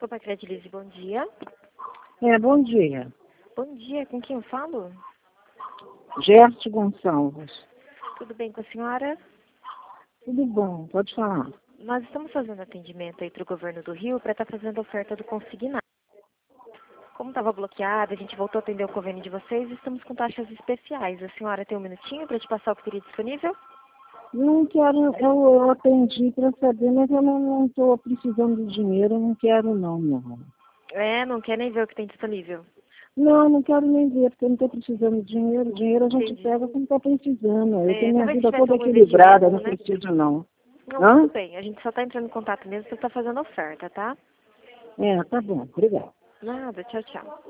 Opa, Cretilise, bom dia. Bom dia. Bom dia, com quem eu falo? Gertrude Gonçalves. Tudo bem com a senhora? Tudo bom, pode falar. Nós estamos fazendo atendimento aí para o governo do Rio para estar fazendo a oferta do consignado. Como estava bloqueado, a gente voltou a atender o convênio de vocês e estamos com taxas especiais. A senhora tem um minutinho para te passar o que teria disponível? Não quero, eu atendi para saber, mas eu não estou precisando de dinheiro, eu não quero não. Não quer nem ver o que tem disponível. Não quero nem ver, porque eu não estou precisando de dinheiro. Dinheiro a gente Entendi. pega quando está precisando. Eu tenho minha Talvez vida tivesse toda algum equilibrada, não investimento, né? preciso não. Não, Hã? tudo bem. A gente só está entrando em contato mesmo para estar fazendo oferta, tá? Tá bom, obrigado. Nada, tchau, tchau.